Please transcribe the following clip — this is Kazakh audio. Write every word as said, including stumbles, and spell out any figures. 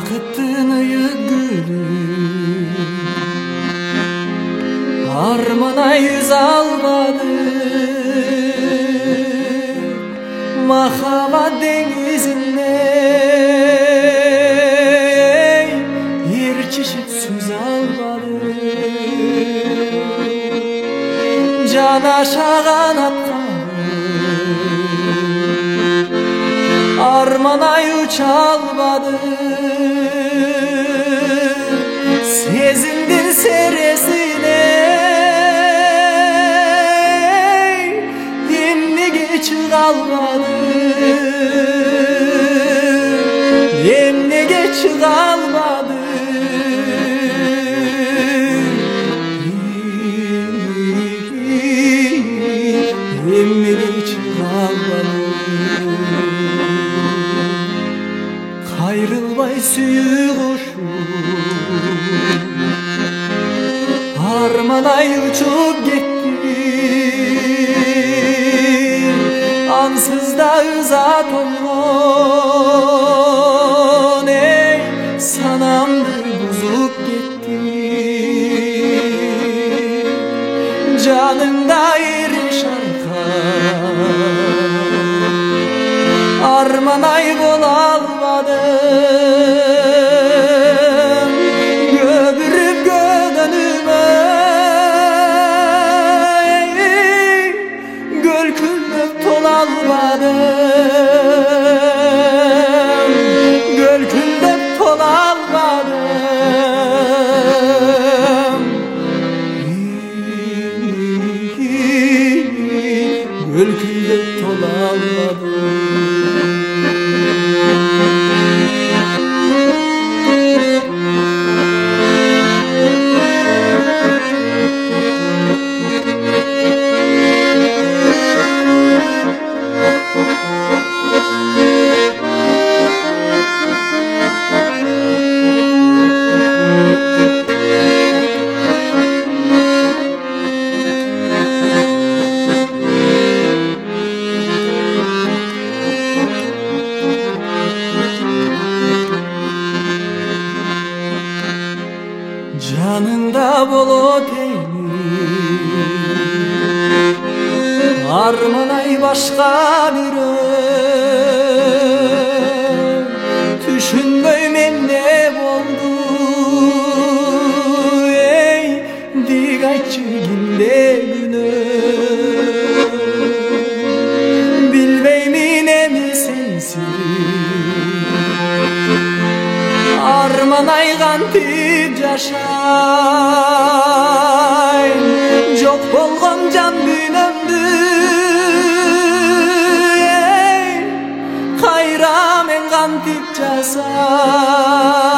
Бақыттың гүлі арман айыз албады, махаббат деңізіне ерчішіп сөз албады. Жанашаған атқа арман ай ұша албады. Сезімдің сересіне емнеге чыға албады, емнеге чыға албады. Емнеге чыға албады. Қайрылбай сүйі қошу арман ай ұшып кетті. Ансыз да ыза толған, ей санамды бұзып кетті. Жаныңда ереш арман ай бола албадым. Көбіріп көңіліме гүл-күлдеп тола албадым, гүл-күлдеп тола албадым, гүл-күлдеп тола албадым. Жаныңда болот эми арман ай башка бирөө. Түшүнбөй менде болду, эй дик айтчы кимде күнөө. Билбеймин эми сенсиз арман ай кантип жашайм. Жок болгон жан дүйнөмдү, эй кайра мен кантип жасайм.